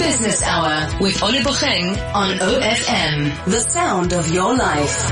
Business Hour with Oli Bucheng on OFM, the sound of your life.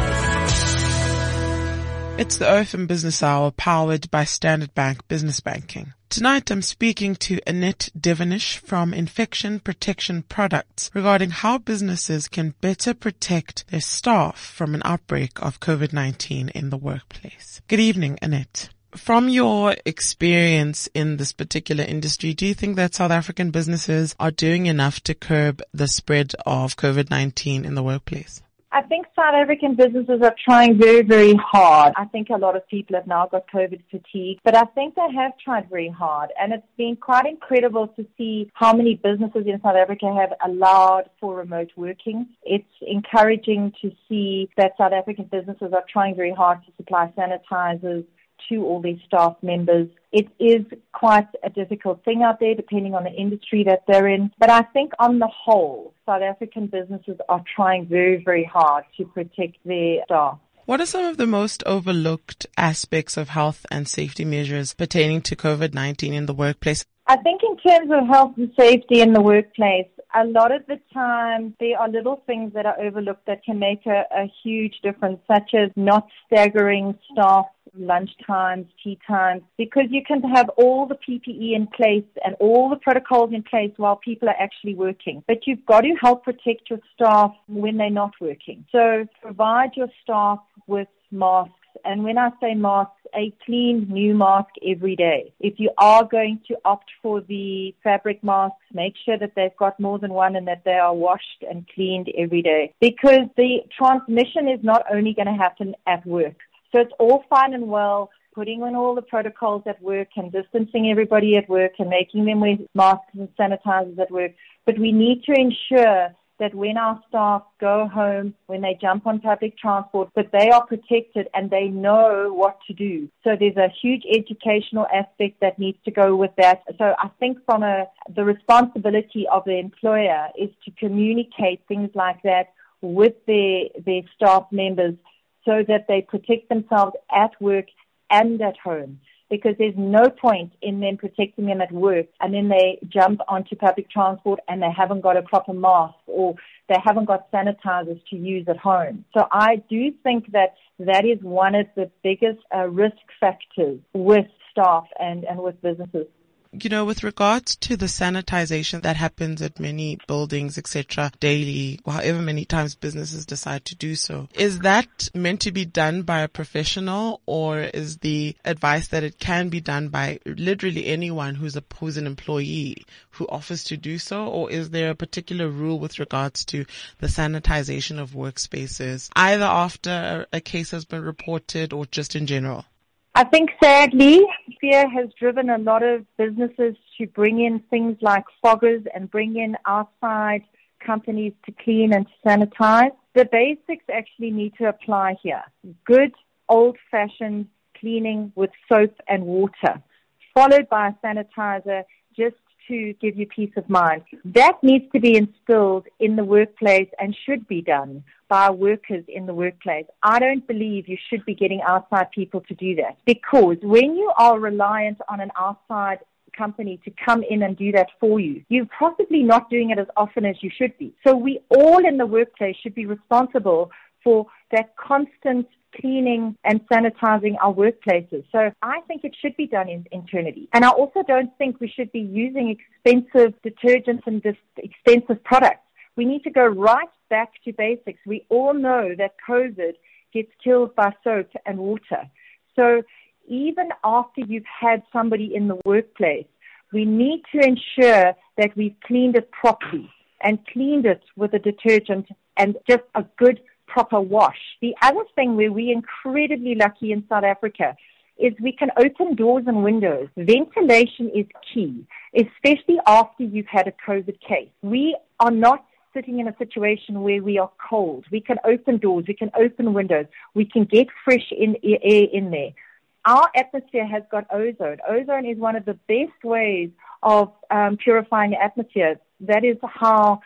It's the OFM Business Hour powered by Standard Bank Business Banking. Tonight I'm speaking to Annette Devonish from Infection Protection Products regarding how businesses can better protect their staff from an outbreak of COVID-19 in the workplace. Good evening, Annette. From your experience in this particular industry, do you think that South African businesses are doing enough to curb the spread of COVID-19 in the workplace? I think South African businesses are trying very, very hard. I think a lot of people have now got COVID fatigue, but I think they have tried very hard. And it's been quite incredible to see how many businesses in South Africa have allowed for remote working. It's encouraging to see that South African businesses are trying very hard to supply sanitizers to all their staff members. It is quite a difficult thing out there depending on the industry that they're in. But I think on the whole, South African businesses are trying very, very hard to protect their staff. What are some of the most overlooked aspects of health and safety measures pertaining to COVID-19 in the workplace? I think in terms of health and safety in the workplace, a lot of the time there are little things that are overlooked that can make a huge difference, such as not staggering staff lunch times, tea times, because you can have all the PPE in place and all the protocols in place while people are actually working. But you've got to help protect your staff when they're not working. So provide your staff with masks. And when I say masks, a clean new mask every day. If you are going to opt for the fabric masks, make sure that they've got more than one and that they are washed and cleaned every day. Because the transmission is not only going to happen at work. So it's all fine and well putting on all the protocols at work and distancing everybody at work and making them wear masks and sanitizers at work. But we need to ensure that when our staff go home, when they jump on public transport, that they are protected and they know what to do. So there's a huge educational aspect that needs to go with that. So I think from the responsibility of the employer is to communicate things like that with their staff members so that they protect themselves at work and at home. Because there's no point in them protecting them at work and then they jump onto public transport and they haven't got a proper mask or they haven't got sanitizers to use at home. So I do think that is one of the biggest risk factors with staff and with businesses. You know, with regards to the sanitization that happens at many buildings, etc., daily, however many times businesses decide to do so, is that meant to be done by a professional, or is the advice that it can be done by literally anyone who's an employee who offers to do so, or is there a particular rule with regards to the sanitization of workspaces, either after a case has been reported or just in general? I think sadly, fear has driven a lot of businesses to bring in things like foggers and bring in outside companies to clean and to sanitize. The basics actually need to apply here. Good old-fashioned cleaning with soap and water, followed by a sanitizer just to give you peace of mind. That needs to be instilled in the workplace and should be done by workers in the workplace. I don't believe you should be getting outside people to do that, because when you are reliant on an outside company to come in and do that for you, you're possibly not doing it as often as you should be. So we all in the workplace should be responsible for that constant cleaning and sanitizing our workplaces. So I think it should be done internally. And I also don't think we should be using expensive detergents and expensive products. We need to go right back to basics. We all know that COVID gets killed by soap and water. So even after you've had somebody in the workplace, we need to ensure that we've cleaned it properly and cleaned it with a detergent and just a good proper wash. The other thing where we're incredibly lucky in South Africa is we can open doors and windows. Ventilation is key, especially after you've had a COVID case. We are not sitting in a situation where we are cold. We can open doors, we can open windows, we can get fresh air in there. Our atmosphere has got ozone. Ozone is one of the best ways of purifying the atmosphere. That is how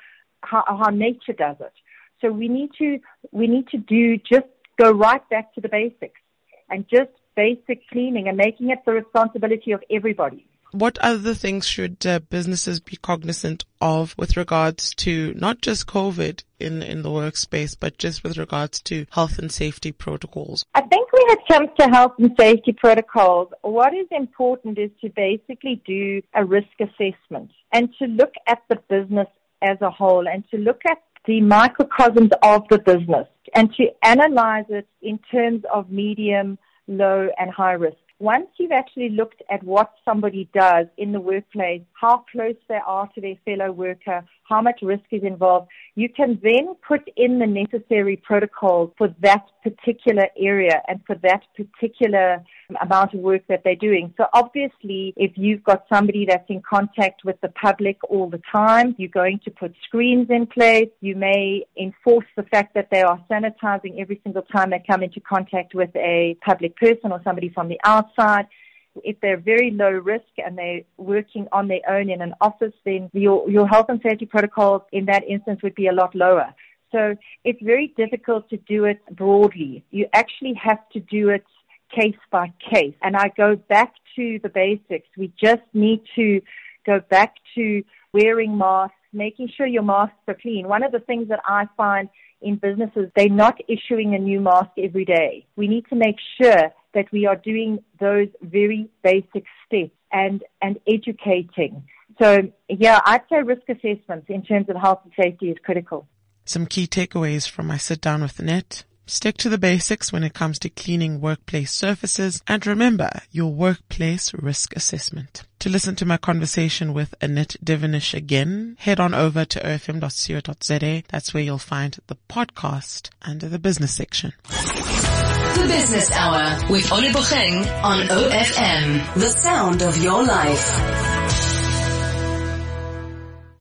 nature does it. So we need to just go right back to the basics and just basic cleaning and making it the responsibility of everybody. What other things should businesses be cognizant of with regards to not just COVID in the workspace, but just with regards to health and safety protocols? I think when it comes to health and safety protocols, what is important is to basically do a risk assessment and to look at the business as a whole and to look at the microcosms of the business and to analyze it in terms of medium, low, and high risk. Once you've actually looked at what somebody does in the workplace, how close they are to their fellow worker, how much risk is involved, you can then put in the necessary protocols for that particular area and for that particular amount of work that they're doing. So obviously, if you've got somebody that's in contact with the public all the time, you're going to put screens in place. You may enforce the fact that they are sanitizing every single time they come into contact with a public person or somebody from the outside. If they're very low risk and they're working on their own in an office, then your health and safety protocols in that instance would be a lot lower. So it's very difficult to do it broadly. You actually have to do it case by case. And I go back to the basics. We just need to go back to wearing masks, making sure your masks are clean. One of the things that I find in businesses, they're not issuing a new mask every day. We need to make sure that we are doing those very basic steps and educating. So, yeah, I'd say risk assessments in terms of health and safety is critical. Some key takeaways from my sit down with Annette. Stick to the basics when it comes to cleaning workplace surfaces, and remember your workplace risk assessment. To listen to my conversation with Annette Devonish again, head on over to ofm.co.za. That's where you'll find the podcast under the business section. The Business Hour with Olibogeng on OFM, the sound of your life.